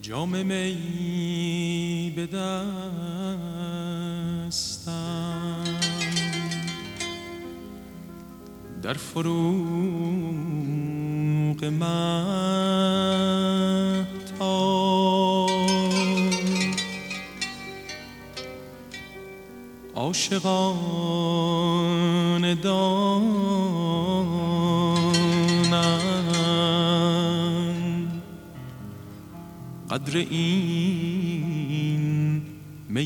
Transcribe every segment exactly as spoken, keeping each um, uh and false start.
جام می به دستم، در فروغ مهتاب عاشقان دانم قدر این می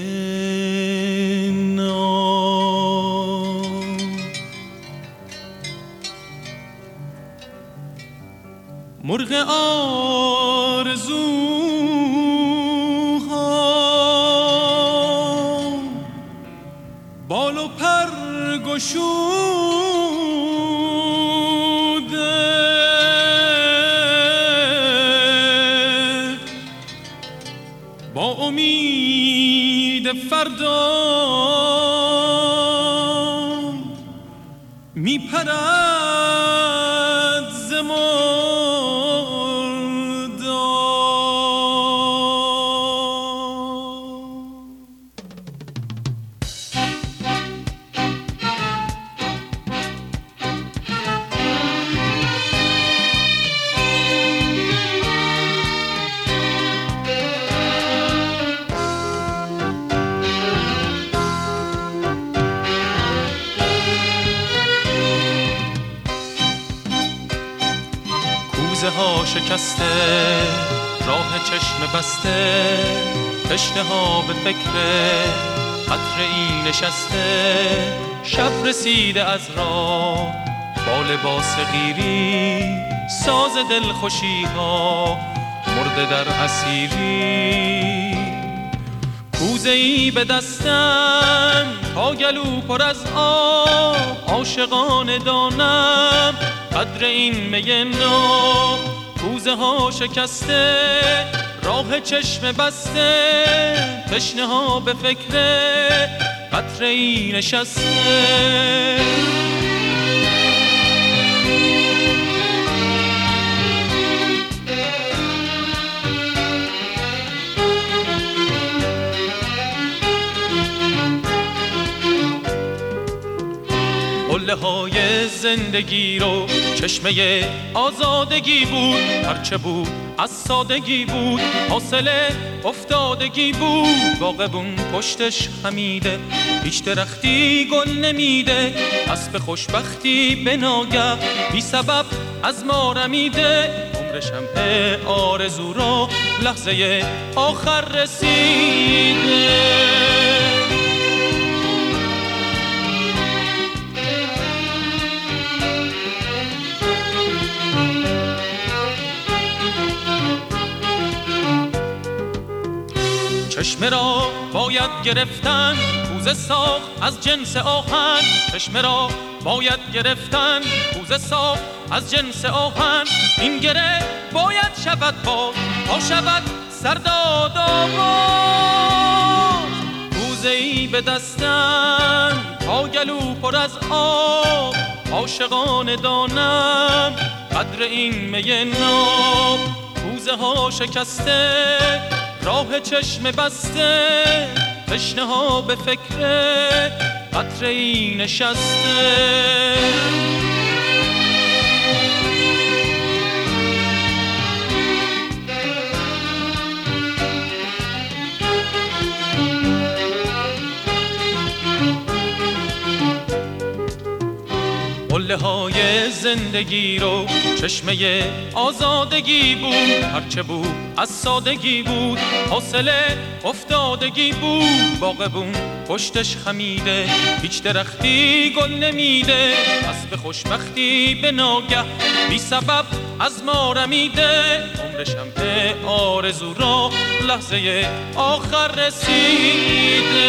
ناب. مرغ آرزوها بال و پر گشوده، با امید فردا می پرد ز کوزه ها شکسته، راه چشم بسته، تشنه ها به فکر قطره ای نشسته. شب رسیده از راه با لباس غیری، ساز دلخوشی ها مرده در اسیری. کوزه ای به دستم تا گلو پر از آب، عاشقان دانم قدر این می ناب. کوزه ها شکسته، راه چشم بسته، تشنه ها به فکر قطره ای نشسته. قله های زندگی رو چشمه آزادگی بود، هرچه بود از سادگی بود، حاصل افتادگی بود. باغبون پشتش خمیده، هیچ درختی گل نمیده، اسب خوشبختی به ناگه بی سبب از ما رمیده. عمر شمع آرزو را لحظه آخر رسیده. چشمه را باید گرفتن، کوزه ساخت از جنس آهن. چشمه را باید گرفتن، کوزه ساخت از جنس آهن. این گره باید شود باز تا شود سرداد آواز. کوزه ای به دستم تا گلو پر از آب، عاشقان دانم قدر این می ناب. کوزه ها شکسته، راه چشم بسته، تشنه ها به فکر قطره ای نشسته. قله های زندگی رو چشمه آزادگی بود، هرچه بود از سادگی بود، حاصل افتادگی بود. باغبون پشتش خمیده، هیچ درختی گل نمیده، اسب خوشبختی به ناگه بی سبب از ما رمیده. عمر شمع آرزو را لحظه آخر رسیده.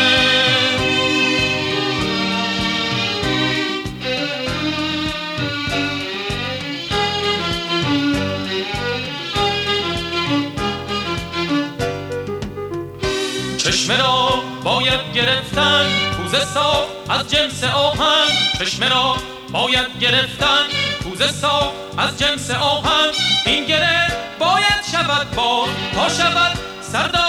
چشمه را باید گرفتن، کوزه ساخت از جنس آهن. چشمه را باید گرفتن، کوزه ساخت از جنس آهن. این گره باید شود باز تا شود سردار